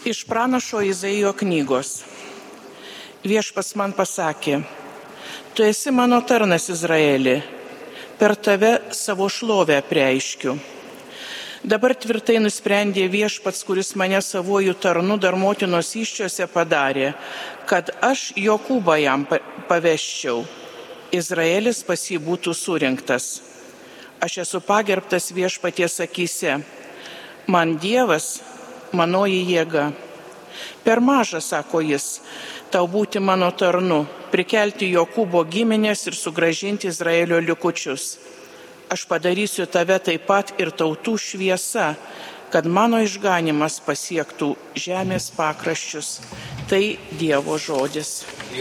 Iš pranašo Izaijo knygos. Viešpats man pasakė: Tu esi mano tarnas Izraeli, per tave savo šlovę apreiškiu. Dabar tvirtai nusprendė Viešpats, kuris mane savuoju tarnu dar motinos įsčiose padarė, kad aš Jokūbą jam paveščiau, Izraelis pas jį būtų surinktas. Aš esu pagerbtas Viešpaties akyse, man Dievas manoji jėga. Per maža, sako jis, tau būti mano tarnu, prikelti Jokūbo giminės ir sugrąžinti Izraelio likučius. Aš padarysiu tave taip pat ir tautų šviesa, kad mano išganimas pasiektų žemės pakraščius. Tai Dievo žodis.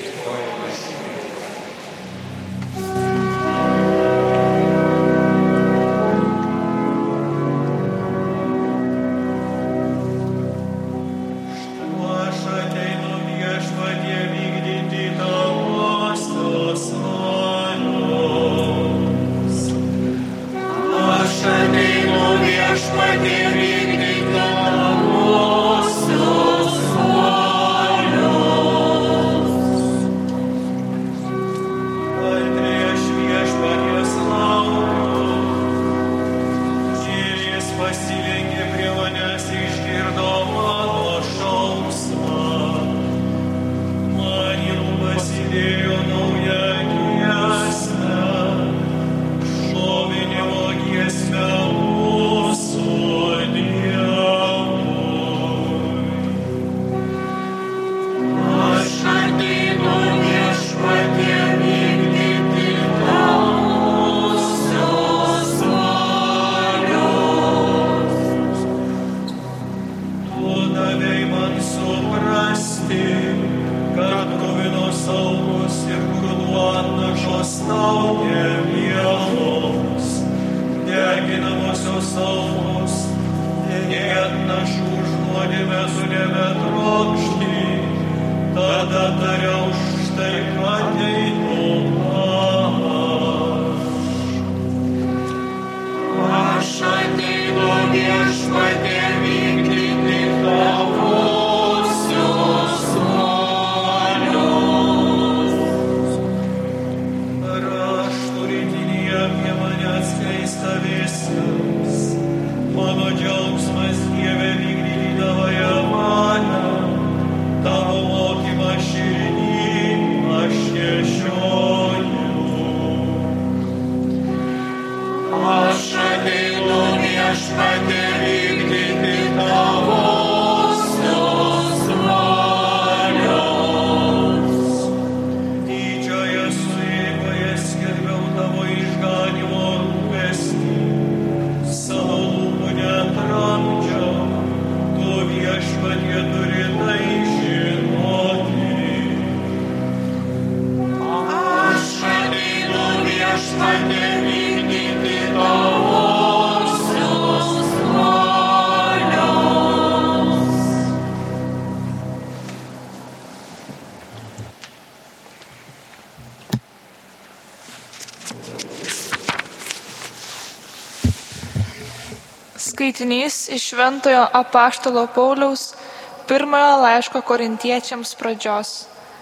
Skaitinys iš Šventojo apaštalo Pauliaus pirmojo laiško Korintiečiams pradžios.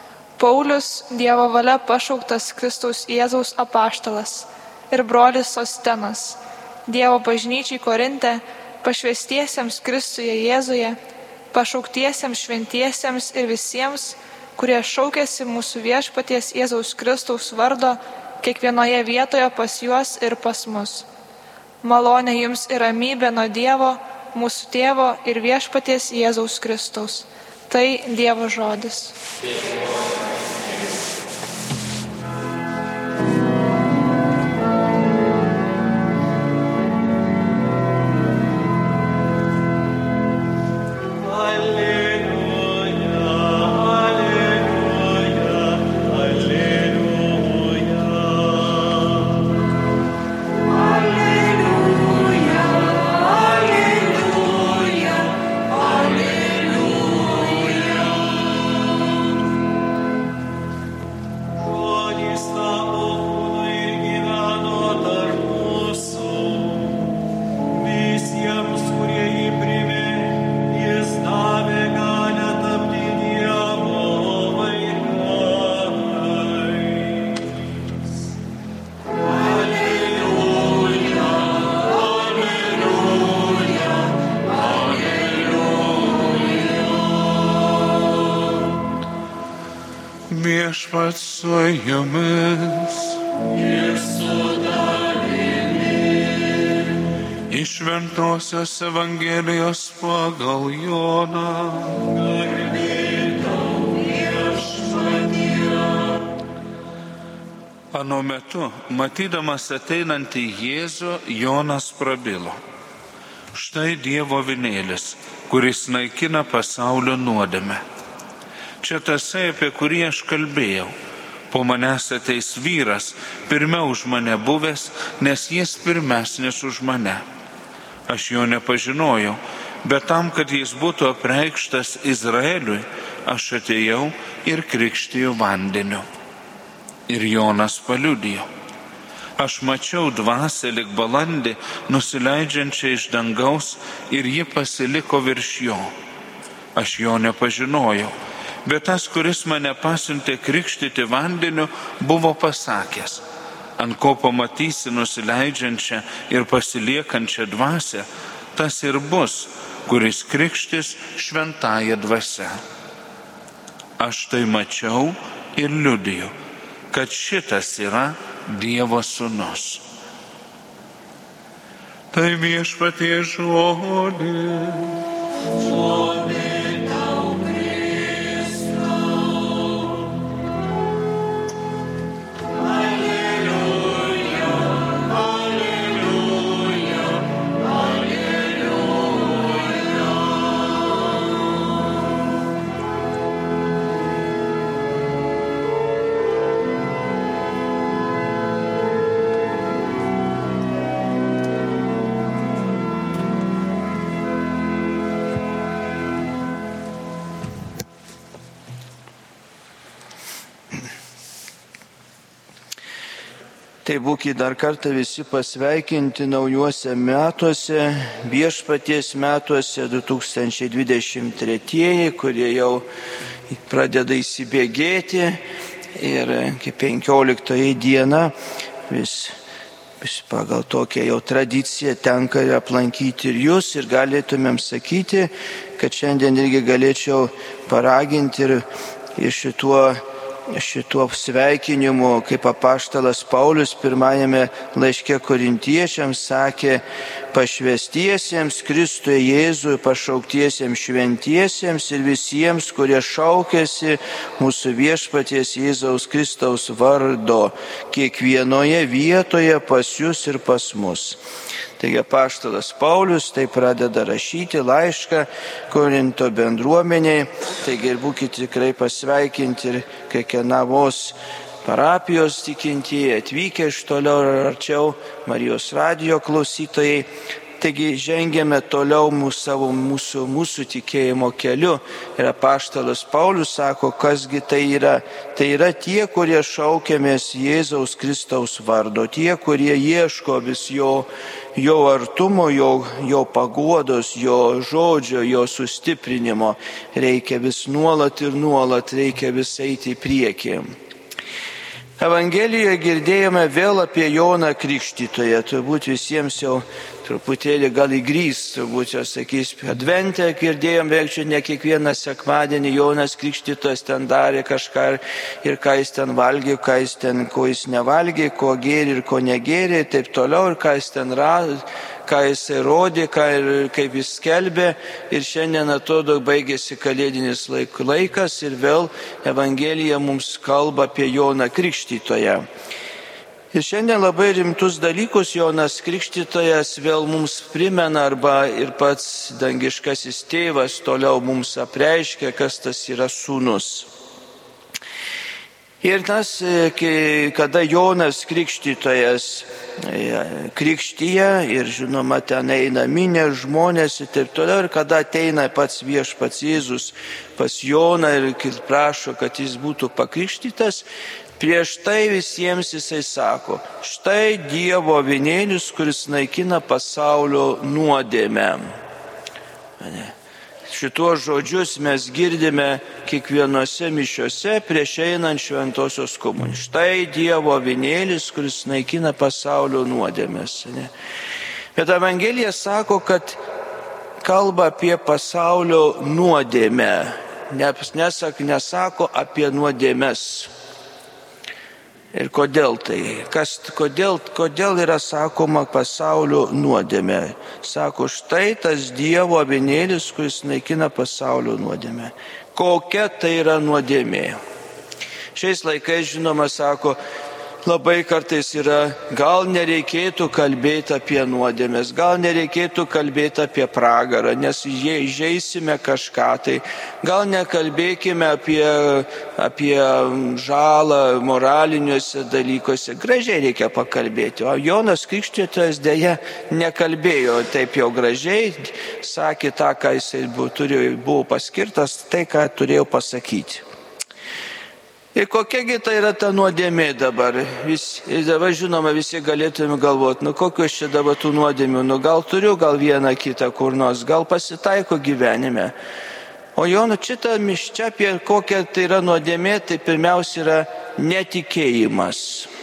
Paulius, Dievo valia pašauktas Kristaus Jėzaus apaštalas ir brolis Sostenas, Dievo bažnyčiai Korinte, pašvęstiesiems Kristuje Jėzuje, pašauktiesiems šventiesiems ir visiems, kurie šaukėsi mūsų viešpaties Jėzaus Kristaus vardo kiekvienoje vietoje pas juos ir pas mus. Malonė jums ir ramybė nuo Dievo, mūsų tėvo ir viešpaties Jėzaus Kristaus. Tai Dievo žodis. Viešpats su jumis. Iš Šventosios Evangelijos pagal Joną. Anu metu, matydamas ateinantį Jėzų, Jonas prabilo. Štai Dievo avinėlis, kuris naikina pasaulio nuodėmę. Čia tasai, apie kurį aš kalbėjau. Po manęs ateis vyras, pirmiau už mane buvęs, nes jis pirmesnis už mane. Aš jo nepažinojau, bet tam, kad jis būtų apreikštas Izraeliui, aš atėjau ir krikštiju vandeniu. Ir Jonas paliudijo. Aš mačiau dvasią lyg balandį, nusileidžiančią iš dangaus, ir ji pasiliko virš jo. Aš jo nepažinojau, bet tas, kuris mane pasiuntė krikštyti vandeniu, buvo pasakęs: ant ko pamatysi nusileidžiančią ir pasiliekančią dvasią, tas ir bus, kuris krikštis šventąja dvasia. Aš tai mačiau ir liudiju, kad šitas yra Dievo sūnus. Tai Viešpaties žodis. Tai būkite dar kartą visi pasveikinti naujuose metuose, Viešpaties metuose 2023, kurie jau pradeda įsibėgėti ir 15 diena vis pagal tokią jau tradiciją tenka aplankyti ir jūs, ir galėtumėm sakyti, kad šiandien irgi galėčiau paraginti ir šituo sveikinimu, kaip apaštalas Paulius pirmajame laiške Korintiečiams sakė: pašvęstiesiems Kristuje Jėzui, pašauktiesiems šventiesiems ir visiems, kurie šaukiasi mūsų Viešpaties Jėzaus Kristaus vardo, kiekvienoje vietoje pas jūs ir pas mus. Taigi apaštalas Paulius tai pradeda rašyti laišką Korinto bendruomeniai, taigi ir būkite tikrai pasveikinti ir kiekvienavos parapijos tikintieji, atvykę iš toliau ir arčiau, Marijos radijo klausytojai. Taigi žengėme toliau mūsų tikėjimo keliu ir apaštalas Paulius sako, kasgi tai yra. Tai yra tie, kurie šaukiamės Jėzaus Kristaus vardo, tie, kurie ieško vis jo artumo, jo paguodos, jo žodžio, jo sustiprinimo. Reikia vis nuolat reikia vis eiti į priekį. Evangelijoje girdėjome vėl apie Joną Krikštytoją, turbūt visiems jau truputėlį gal įgrįs, turbūt jau sakys, advente girdėjom, beveik čia ne kiekvieną sekmadienį Jonas Krikštytojas ten darė kažką ir ką jis ten valgė, ko jis nevalgė, ko gėrė ir ko negėrė, taip toliau, ir ką jis ten rado, ką jis rodė, kaip jis skelbė. Ir šiandien atrodo baigėsi kalėdinis laikas ir vėl Evangelija mums kalba apie Joną Krikštytoją. Ir šiandien labai rimtus dalykus Jonas Krikštytojas vėl mums primena, arba ir pats dangiškasis tėvas toliau mums apreiškia, kas tas yra sūnus. Ir tas, kada Jonas Krikštytojas krikštyja ir žinoma ten eina minė žmonės ir taip toliau, ir kada ateina pats Viešpats Jėzus pas Joną ir prašo, kad jis būtų pakrikštytas, prieš tai visiems jisai sako: štai Dievo avinėlis, kuris naikina pasaulio nuodėmę. Šituos žodžius mes girdime kiekvienose mišiose prieš einant šventosios komunijos. Štai Dievo avinėlis, kuris naikina pasaulio nuodėmes. Bet Evangelija sako, kad kalba apie pasaulio nuodėmę. nesako apie nuodėmes. Ir kodėl tai? Kodėl yra sakoma pasaulio nuodėmė? Sako, štai tas Dievo avinėlis, kuris naikina pasaulio nuodėmę. Kokia tai yra nuodėmė? Šiais laikais, žinoma, sako, labai kartais yra, gal nereikėtų kalbėti apie nuodėmės, gal nereikėtų kalbėti apie pragarą, nes įžeisime kažką, tai gal nekalbėkime apie žalą moraliniuose dalykuose. Gražiai reikia pakalbėti, o Jonas Krikštytojas dėja nekalbėjo taip jau gražiai, sakė tą, ką jisai buvo paskirtas, tai, ką turėjo pasakyti. Ir kokiagi tai yra ta nuodėmė dabar? Dabar žinoma, visi galėtume galvoti, kokios čia dabar tų nuodėmių, gal turiu, gal vieną kitą kur nors, gal pasitaiko gyvenime. O Jono čia apie kokią tai yra nuodėmė, tai pirmiausia yra netikėjimas.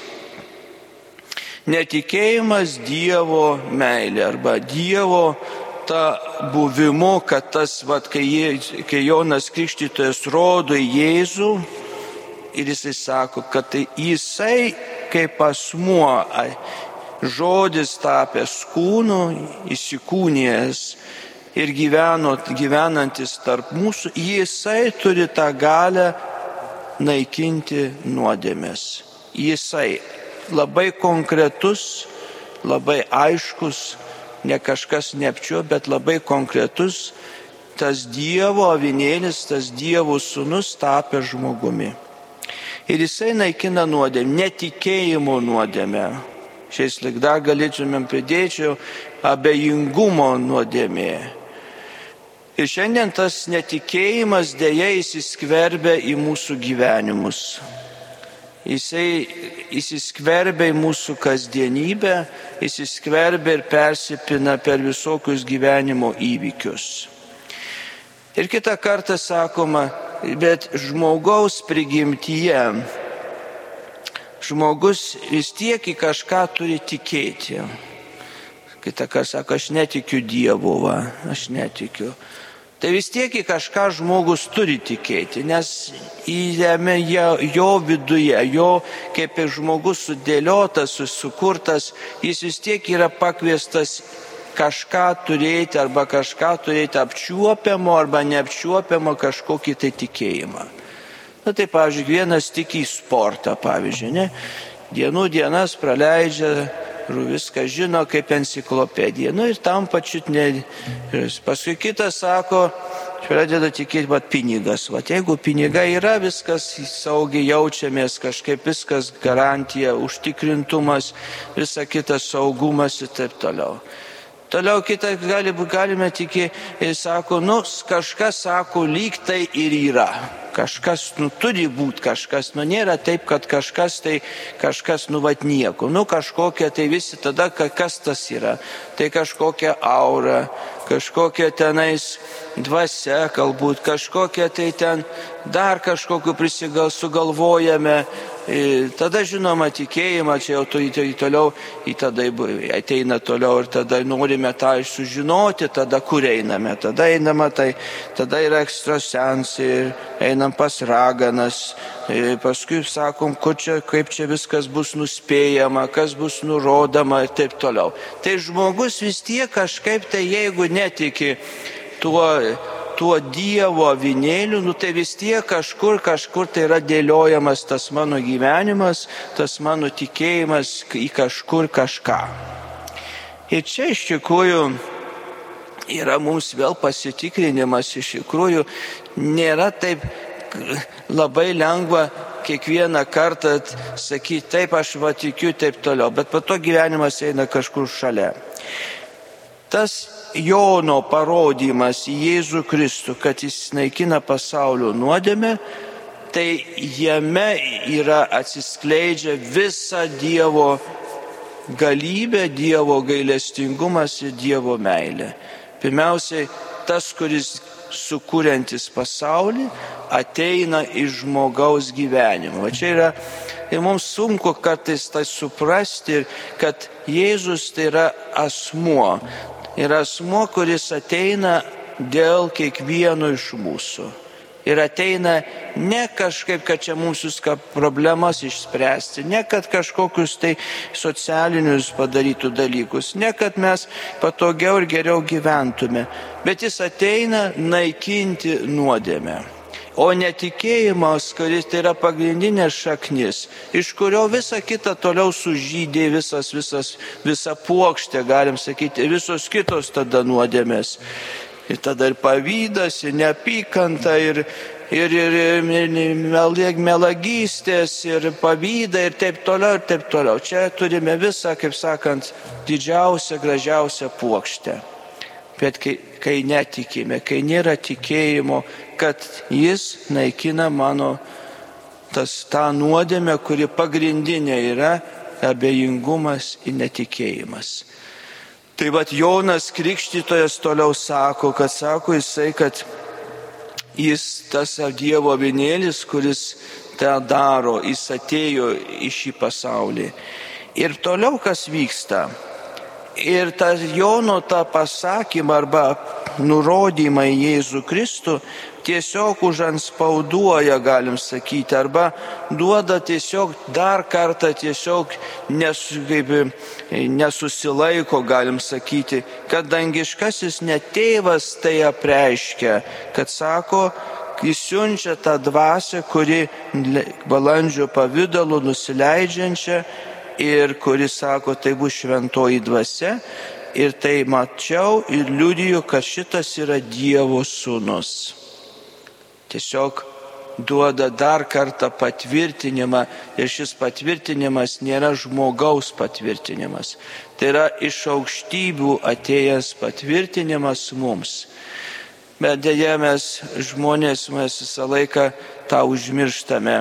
Netikėjimas Dievo meilė arba Dievo ta buvimu, kad tas, kai Jonas Krikštytojas rodo į Jėzų, ir jisai sako, kad tai jisai kaip asmuo, žodis tapęs kūnu, įsikūnijęs ir gyvenantis tarp mūsų, jisai turi tą galią naikinti nuodėmes. Jisai labai konkretus, labai aiškus, ne kažkas neapčiuopiamas, bet labai konkretus, tas Dievo avinėlis, tas Dievo sūnus tapęs žmogumi. Ir jisai naikina nuodėmę, netikėjimo nuodėmę. Šiais laik dar galėtumėm pridėčiau abejingumo nuodėmė. Ir šiandien tas netikėjimas dėja įsiskverbia į mūsų gyvenimus. Jisai įsiskverbia į mūsų kasdienybę, įsiskverbia ir persipina per visokius gyvenimo įvykius. Ir kitą kartą sakoma, bet žmogaus prigimtyje, žmogus vis tiek į kažką turi tikėti. Kitą kartą sako, aš netikiu Dievu, aš netikiu. Tai vis tiek į kažką žmogus turi tikėti, nes jame jo viduje, jo kaip ir žmogus sudėliotas, sukurtas, jis vis tiek yra pakviestas kažką turėti arba kažką turėti apčiuopiamo arba neapčiuopiamo kažkokį tai tikėjimą. Tai pavyzdžiui, vienas tiki į sportą, pavyzdžiui, ne? Dienas praleidžia, viską žino kaip enciklopedija. Ir tam pačiu ne. Paskui kitas sako, pradeda tikėti, pinigas. Jeigu pinigai yra, viskas saugiai jaučiamės, kažkaip viskas garantija, užtikrintumas, visa kita saugumas ir taip toliau. Toliau kitą galime tikėti ir sako, kažkas sako, lyg tai ir yra. Kažkas, turi būti kažkas, nėra taip, kad kažkas nieko. Kažkokia tai visi tada, kas tas yra. Tai kažkokia aura, kažkokia tenais dvasia, galbūt kažkokia tai ten dar kažkokiu sugalvojame. Tada žinoma tikėjimą, čia jau toliau, tada ateina toliau ir tada norime tą sužinoti, tada kur einame. Tada einama, tada yra ekstrasensai, einam pas raganas, paskui sakom, kaip čia viskas bus nuspėjama, kas bus nurodoma ir taip toliau. Tai žmogus vis tiek kažkaip tai, jeigu netiki tuo Dievo avinėliu, tai vis tiek kažkur tai yra dėliojamas tas mano gyvenimas, tas mano tikėjimas į kažkur kažką. Ir čia iš tikrųjų yra mums vėl pasitikrinimas, iš tikrųjų nėra taip labai lengva kiekvieną kartą sakyti, taip aš tikiu, taip toliau, bet po to gyvenimas eina kažkur šalia. Tas Jono parodymas į Jėzų Kristų, kad jis naikina pasaulio nuodėmę, tai jame yra atsiskleidžia visa Dievo galybė, Dievo gailestingumas ir Dievo meilė. Pirmiausiai, tas, kuris sukūrentis pasaulį, ateina iš žmogaus gyvenimo. Čia yra ir mums sunku kartais tai suprasti, kad Jėzus tai yra asmuo. Yra asmuo, kuris ateina dėl kiekvieno iš mūsų. Ir ateina ne kažkaip, kad čia mums viską problemas išspręsti, ne kad kažkokius tai socialinius padarytų dalykus, ne kad mes patogiau ir geriau gyventume, bet jis ateina naikinti nuodėmę. O netikėjimas, kuris tai yra pagrindinė šaknis, iš kurio visa kita toliau sužydė, visa puokštė, galim sakyti, visos kitos tada nuodėmės. Ir tada ir pavydas, ir neapykanta, ir melagystės, ir pavyda, ir taip toliau, ir taip toliau. Čia turime visą, kaip sakant, didžiausią, gražiausią puokštę. Bet kai netikime, kai nėra tikėjimo, kad jis naikina mano tą nuodėmę, kuri pagrindinė yra abejingumas ir netikėjimas. Tai vat Jonas Krikštytojas toliau sako jisai, kad jis tas Dievo avinėlis, kuris tą daro, jis atėjo į šį pasaulį. Ir toliau kas vyksta? Ir tas Jono tą pasakymą arba nurodymą į Jėzų Kristų tiesiog užanspauduoja, galim sakyti, arba duoda tiesiog dar kartą tiesiog nesusilaiko, galim sakyti, kad dangiškasis net tėvas tai apreiškia, kad sako, jis siunčia tą dvasią, kuri balandžio pavidalu nusileidžiančia ir kuris sako, tai bus šventoji dvasia ir tai mačiau ir liudiju, kad šitas yra Dievo sūnus. Tiesiog duoda dar kartą patvirtinimą ir šis patvirtinimas nėra žmogaus patvirtinimas. Tai yra iš aukštybių atėjęs patvirtinimas mums. Bet dėja mes žmonės visą laiką tą užmirštame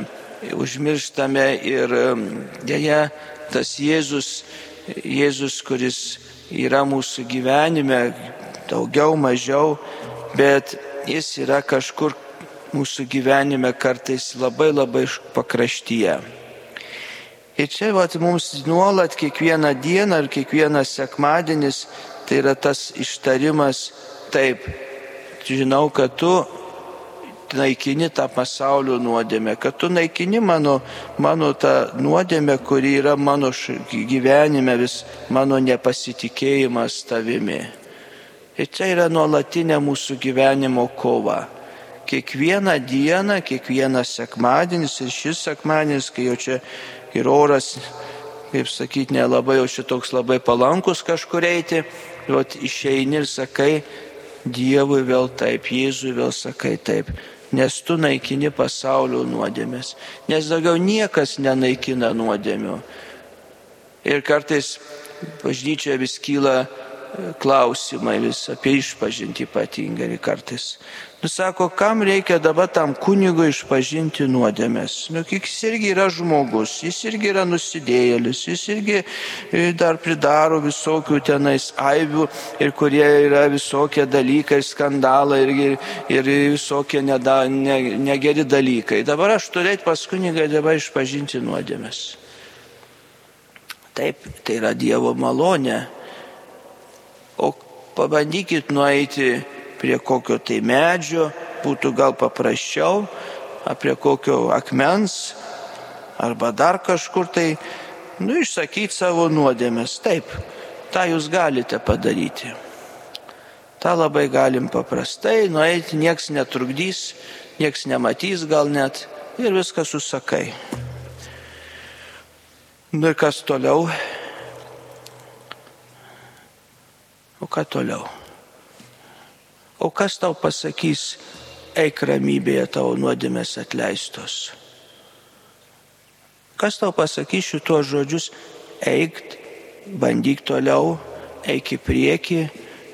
ir dėja tas Jėzus, kuris yra mūsų gyvenime, daugiau, mažiau, bet jis yra kažkur mūsų gyvenime kartais labai pakraštyje. Ir čia mums nuolat kiekvieną dieną ir kiekvienas sekmadienis tai yra tas ištarimas, taip, žinau, kad tu naikini tą pasaulio nuodėmę, kad tu naikini mano tą nuodėmę, kuri yra mano gyvenime, vis mano nepasitikėjimas tavimi. Ir čia yra nuolatinė mūsų gyvenimo kova. Kiekvieną dieną, kiekvienas sekmadienis ir šis sekmadienis, kai jau čia ir oras, kaip sakyti, nelabai jau čia toks labai palankus kažkur eiti, išeini ir sakai Dievui vėl taip, Jėzui vėl sakai taip. Nes tu naikini pasaulio nuodėmės. Nes daugiau niekas nenaikina nuodėmių. Ir kartais bažnyčioje vis kyla klausimai apie išpažintį ypatingai kartais. Sako, kam reikia dabar tam kunigui išpažinti nuodėmės? Jis irgi yra žmogus, jis irgi yra nusidėjėlis, jis irgi dar pridaro visokių tenais aibių ir kurie yra visokie dalykai, skandalai ir visokie negeri dalykai. Dabar aš turėt pas kunigą dabar išpažinti nuodėmės. Taip, tai yra Dievo malonė. O pabandykit nueiti prie kokio tai medžio, būtų gal paprasčiau, prie kokio akmens, arba dar kažkur tai, išsakyti savo nuodėmės. Taip, tą jūs galite padaryti. tą labai galim paprastai nueiti, nieks netrukdys, nieks nematys gal net ir viską susakai. Nu ir kas toliau? O ką toliau? O kas tau pasakys, eik ramybėje, tavo nuodėmės atleistos? Kas tau pasakys šitos žodžius, eik, bandyk toliau, eik į priekį,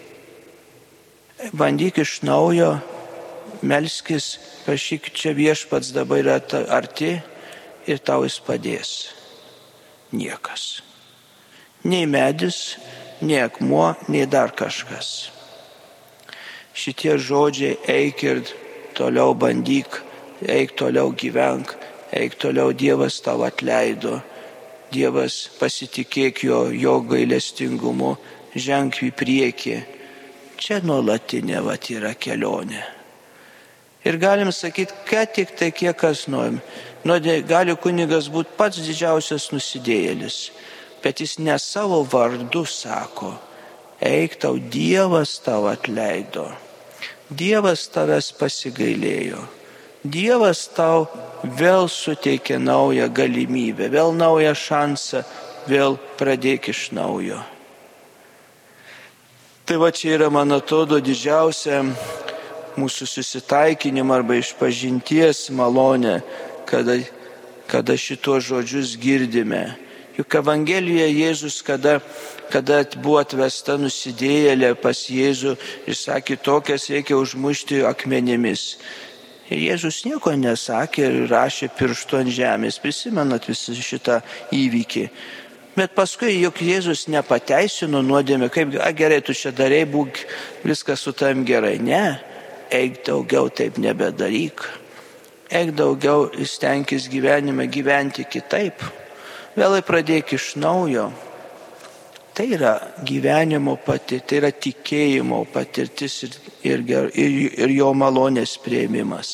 bandyk iš naujo, melskis, prašyk, čia viešpats dabar yra arti ir tau jis padės. Niekas. Nei medis, nei akmuo, nei dar kažkas. Šitie žodžiai, eik ir toliau bandyk, eik toliau gyvenk, eik toliau, Dievas tau atleido, Dievas pasitikėk jo gailestingumu, ženk į priekį. Čia nuolatinė yra kelionė. Ir galim sakyti, kad tik tai kiek kas norim. Gali kunigas būti pats didžiausias nusidėjėlis, bet jis ne savo vardu sako, eik tau, Dievas tau atleido, Dievas tavęs pasigailėjo, Dievas tau vėl suteikė naują galimybę, vėl naują šansą, vėl pradėk iš naujo. Tai va čia yra, man atrodo, didžiausia mūsų susitaikinimo arba išpažinties malonė, kada šituos žodžius girdime. Juk Evangelijoje Jėzus, kada buvo atvesta nusidėjėlė pas Jėzų ir sakė, tokias reikia užmušti akmenimis. Ir Jėzus nieko nesakė ir rašė pirštu ant žemės. Prisimenat visą šitą įvykį. Bet paskui juk Jėzus nepateisino nuodėmę, kaip gerai tu čia darai, būk viskas su tavim gerai. Ne, eik daugiau taip nebedaryk. Eik daugiau stenkis gyvenime gyventi kitaip. Vėlai pradėk iš naujo. Tai yra gyvenimo patirtis, tai yra tikėjimo patirtis ir jo malonės prieimimas.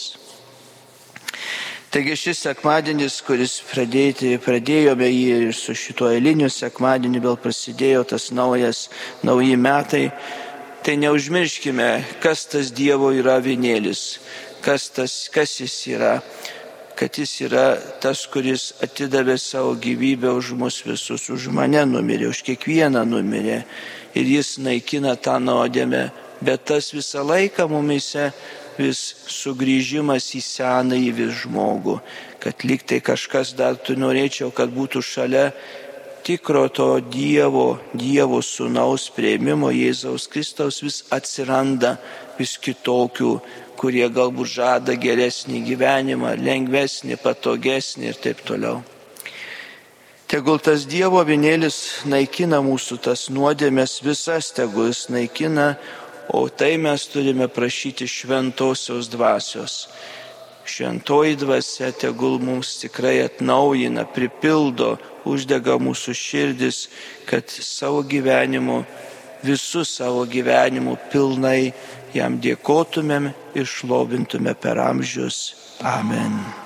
Taigi šis sekmadienis, kuris pradėjome jį ir su šituo eiliniu sekmadieniu vėl prasidėjo tas nauji metai, tai neužmirškime, kas tas Dievo yra avinėlis, kas jis yra, kad jis yra tas, kuris atidavė savo gyvybę už mus visus, už mane numirė, už kiekvieną numirė ir jis naikina tą nuodėmę, bet tas visą laiką mumise vis sugrįžimas į senąjį vis žmogų, kad liktai kažkas dar tu norėčiau, kad būtų šalia tikro to Dievo sūnaus prieimimo Jėzaus Kristaus vis atsiranda vis kitokių, kurie galbūt žada geresnį gyvenimą, lengvesnį, patogesnį ir taip toliau. Tegul tas Dievo avinėlis naikina mūsų tas nuodėmės visas, tegul jis naikina, o tai mes turime prašyti šventosios dvasios. Šventoji dvasia tegul mums tikrai atnaujina, pripildo, uždega mūsų širdis, kad visu savo gyvenimu pilnai jam dėkotumėm ir šlovintume per amžius. Amen.